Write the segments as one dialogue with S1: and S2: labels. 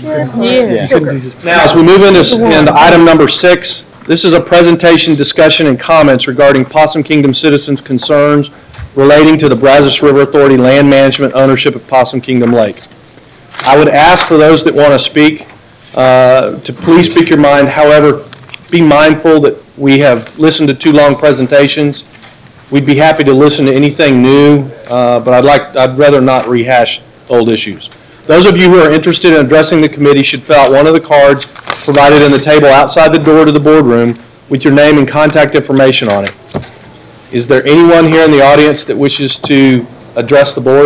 S1: Yes.
S2: Now, as we move into item number 6, this is a presentation, discussion, and comments regarding Possum Kingdom citizens' concerns relating to the Brazos River Authority land management ownership of Possum Kingdom Lake. I would ask for those that want to speak to please speak your mind. However, be mindful that we have listened to 2 long presentations. We'd be happy to listen to anything new, but I'd rather not rehash old issues. Those of you who are interested in addressing the committee should fill out one of the cards provided in the table outside the door to the boardroom with your name and contact information on it. Is there anyone here in the audience that wishes to address the board?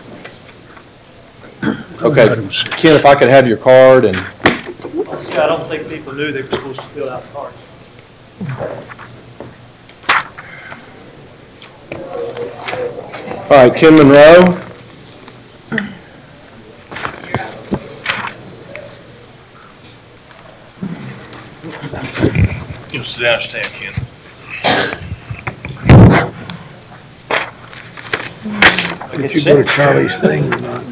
S2: Okay, Ken, if I could have your card and.
S3: Yeah, I don't think people knew they were supposed to fill out cards.
S2: All right, Ken Monroe.
S4: You'll sit down and stand, Ken.
S1: Did you go to Charlie's thing or not?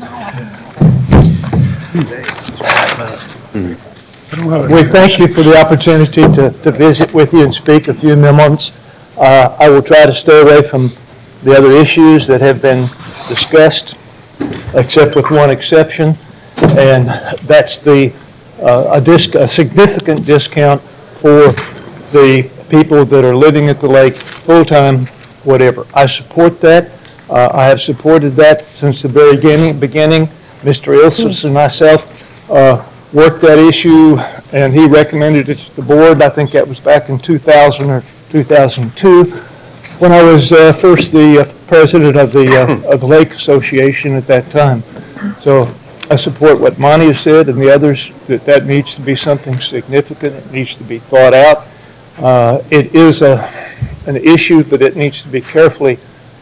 S1: We thank you for the opportunity to visit with you and speak a few moments. I will try to stay away from the other issues that have been discussed, except with one exception, and that's a significant discount for the people that are living at the lake full-time, whatever. I support that. I have supported that since the very beginning. Mr. Ilses and myself worked that issue, and he recommended it to the board. I think that was back in 2000 or 2002, when I was first the president of the Lake Association at that time. So I support what Monty has said and the others, that needs to be something significant. It needs to be thought out. It is an issue, but it needs to be carefully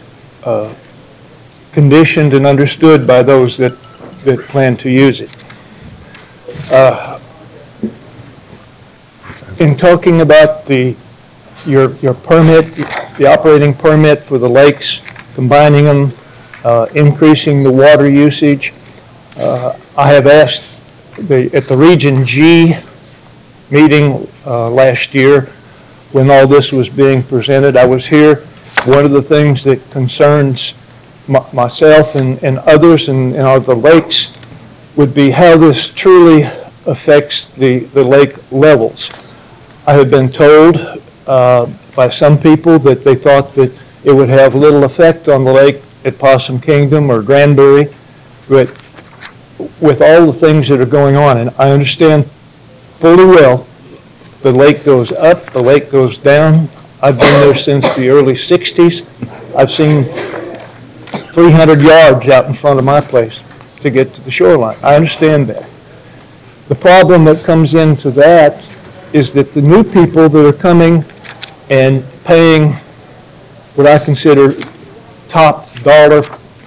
S1: conditioned and understood by those that plan to use it. In talking about your permit, the operating permit for the lakes, combining them, increasing the water usage, I have asked at the Region G meeting last year, when all this was being presented, I was here. One of the things that concerns myself and others and the lakes would be how this truly affects the lake levels. I have been told by some people that they thought that it would have little effect on the lake at Possum Kingdom or Granbury, but with all the things that are going on, and I understand fully well, the lake goes up, the lake goes down. I've been there since the early 60s. I've seen 300 yards out in front of my place to get to the shoreline. I understand that. The problem that comes into that is that the new people that are coming and paying what I consider top dollar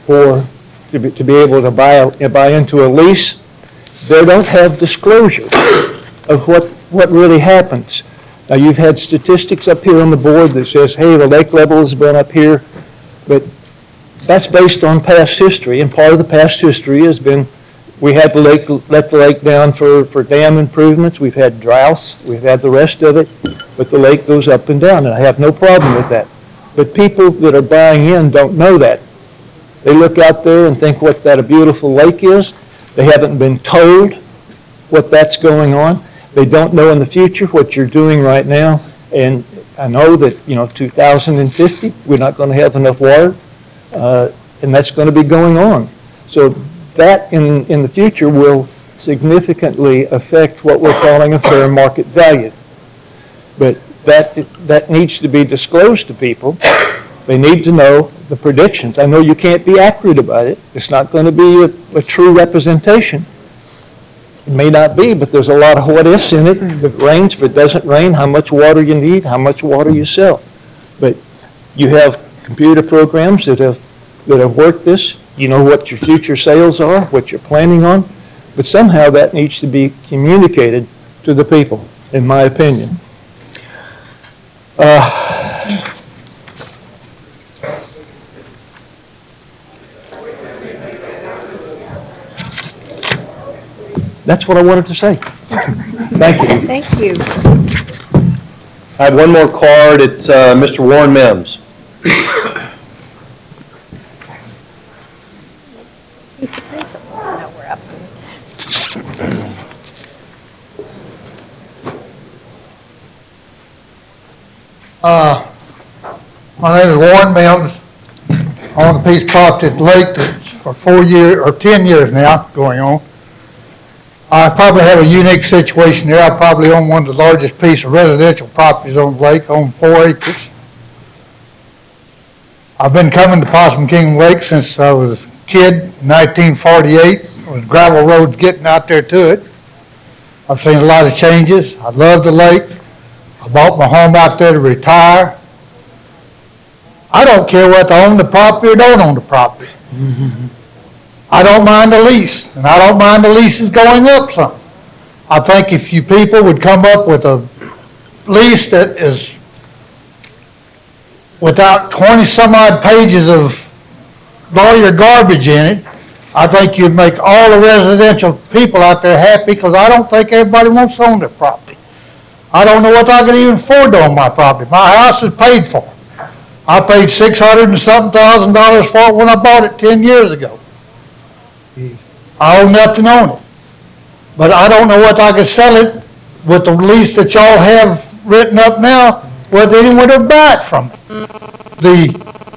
S1: to be able to buy into a lease, they don't have disclosure of what really happens. Now, you've had statistics up here on the board that says, hey, the lake level has been up here, but that's based on past history, and part of the past history has been we had to let the lake down for dam improvements. We've had droughts. We've had the rest of it, but the lake goes up and down, and I have no problem with that. But people that are buying in don't know that. They look out there and think what that a beautiful lake is. They haven't been told what that's going on. They don't know in the future what you're doing right now. And I know that, 2050, we're not going to have enough water, and that's going to be going on. So that in the future will significantly affect what we're calling a fair market value. But that needs to be disclosed to people. They need to know the predictions. I know you can't be accurate about it. It's not going to be a true representation. It may not be, but there's a lot of what ifs in it. If it rains, if it doesn't rain, how much water you need, how much water you sell. But you have computer programs that have worked this. You know what your future sales are, what you're planning on. But somehow that needs to be communicated to the people, in my opinion. That's what I wanted to say. Thank you.
S4: Thank you.
S2: I have one more card. It's Mr. Warren Mims.
S4: Piece of paper. No, we're up.
S5: My name is Warren Mims. I own a piece of property at the lake that's for 4 years, or 10 years now, going on. I probably have a unique situation here. I probably own one of the largest piece of residential properties on the lake. I own 4 acres. I've been coming to Possum Kingdom Lake since I was a kid, 1948. It was gravel roads getting out there to it. I've seen a lot of changes. I love the lake. I bought my home out there to retire. I don't care whether I own the property or don't own the property. I don't mind the lease, and I don't mind the leases going up some. I think if you people would come up with a lease that is without 20-some-odd pages of lawyer garbage in it, I think you'd make all the residential people out there happy, because I don't think everybody wants to own their property. I don't know what I could even afford to own my property. My house is paid for. I paid $600 and something thousand for it when I bought it 10 years ago. I owe nothing on it. But I don't know what I could sell it with the lease that y'all have written up now, whether anyone would buy it from me.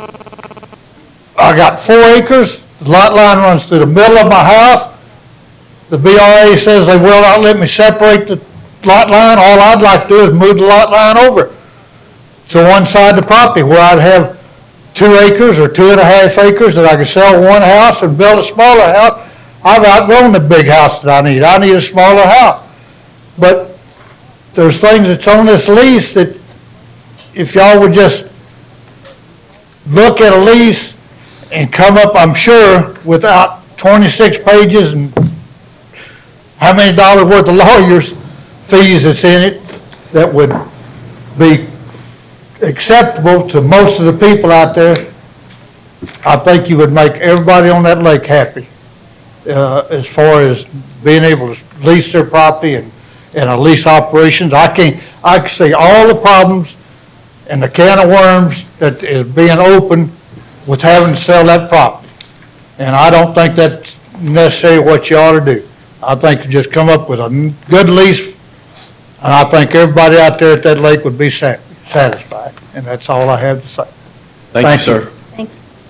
S5: I got 4 acres. The lot line runs through the middle of my house. The BRA says they will not let me separate the lot line. All I'd like to do is move the lot line over to one side of the property where I'd have 2 acres or 2.5 acres that I could sell one house and build a smaller house. I've outgrown the big house that I need. I need a smaller house. But there's things that's on this lease that if y'all would just look at a lease and come up, I'm sure, without 26 pages and how many dollars worth of lawyers' fees that's in it, that would be acceptable to most of the people out there, I think you would make everybody on that lake happy as far as being able to lease their property and a lease operations. I can see all the problems and the can of worms that is being opened with having to sell that property. And I don't think that's necessarily what you ought to do. I think you just come up with a good lease, and I think everybody out there at that lake would be satisfied. And that's all I have to say.
S2: Thank you, sir.
S4: Thank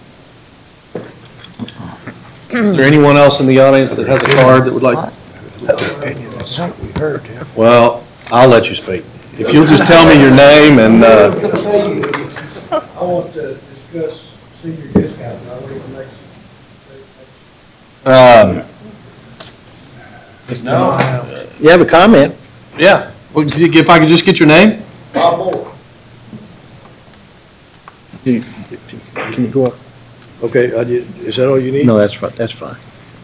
S2: Is there anyone else in the audience that has a card that would like? Well, I'll let you speak. If you'll just tell me your name and.
S6: I want to discuss senior discount.
S1: You have a comment?
S2: Yeah. Well, if I could just get your name?
S6: Bob Moore.
S1: Can you go up?
S6: Okay, is that all you need?
S1: No, that's fine. That's fine.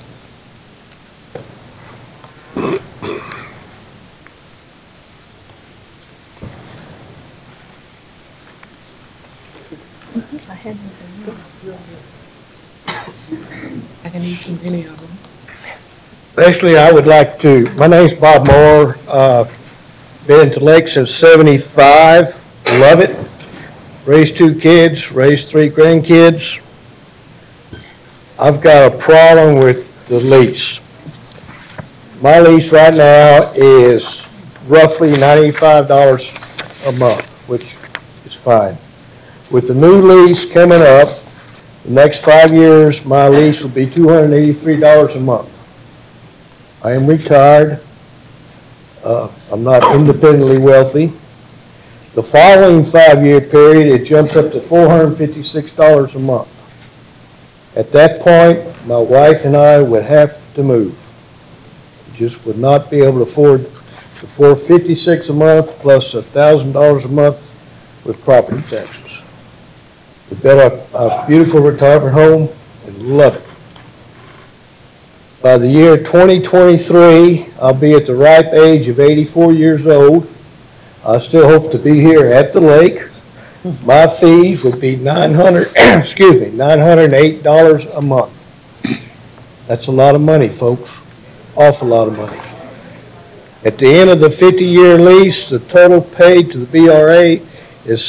S7: I can eat from any of them.
S6: Actually, I would like to, my name's Bob Moore, been to Lake since '75, love it. Raised 2 kids, raised 3 grandkids. I've got a problem with the lease. My lease right now is roughly $95 a month, which is fine. With the new lease coming up, the next 5 years, my lease will be $283 a month. I am retired. I'm not independently wealthy. The following 5-year period, it jumps up to $456 a month. At that point, my wife and I would have to move. We just would not be able to afford the $456 a month plus $1,000 a month with property taxes. We built a beautiful retirement home and love it. By the year 2023, I'll be at the ripe age of 84 years old. I still hope to be here at the lake. My fees would be $908 a month. That's a lot of money, folks. Awful lot of money. At the end of the 50-year lease, the total paid to the BRA is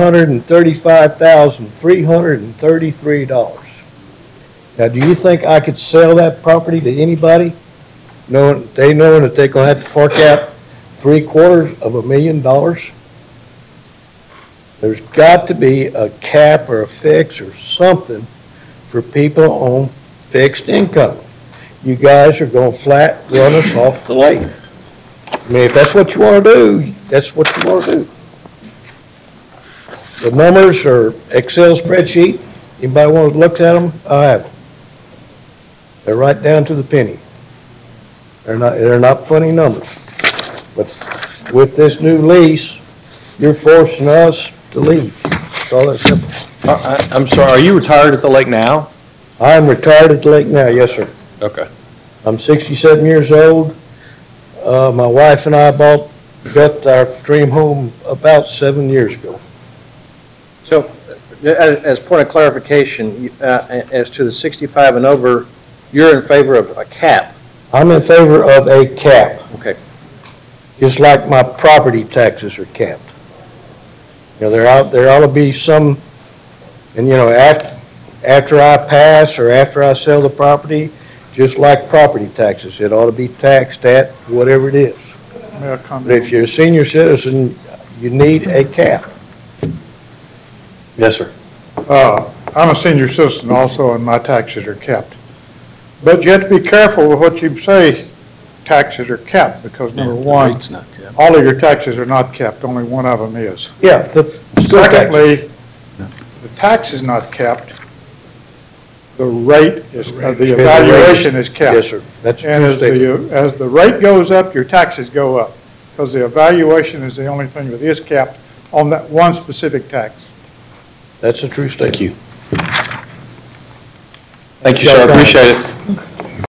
S6: $735,333. Now, do you think I could sell that property to anybody, knowing that they're gonna have to fork out $750,000? There's got to be a cap or a fix or something for people on fixed income. You guys are gonna flat run us off the lake. I mean, if that's what you wanna do, that's what you wanna do. The numbers are Excel spreadsheet. Anybody want to look at them? I have them. They're right down to the penny. They're not funny numbers. But with this new lease, you're forcing us to leave. It's all that simple.
S2: I'm sorry, are you retired at the lake now?
S6: I'm retired at the lake now, yes, sir.
S2: Okay.
S6: I'm 67 years old. My wife and I got our dream home about 7 years ago.
S8: So, as point of clarification, as to the 65 and over, you're in favor of a cap?
S6: I'm in favor of a cap.
S8: Okay.
S6: Just like my property taxes are capped. You know, there ought to be some, and you know, after I pass or after I sell the property, just like property taxes, it ought to be taxed at whatever it is. But if you're a senior citizen, you need a cap.
S2: Yes, sir.
S5: I'm a senior citizen also, and my taxes are capped. But you have to be careful with what you say taxes are capped, because number one, all of your taxes are not capped, only one of them is.
S6: Yeah.
S5: Secondly, the tax is not capped, the rate is, the evaluation is capped.
S6: Yes, sir. That's a
S5: And
S6: true
S5: as
S6: statement.
S5: as the rate goes up, your taxes go up, because the evaluation is the only thing that is capped on that one specific tax.
S6: That's a true statement.
S2: Thank you, sir. I appreciate it.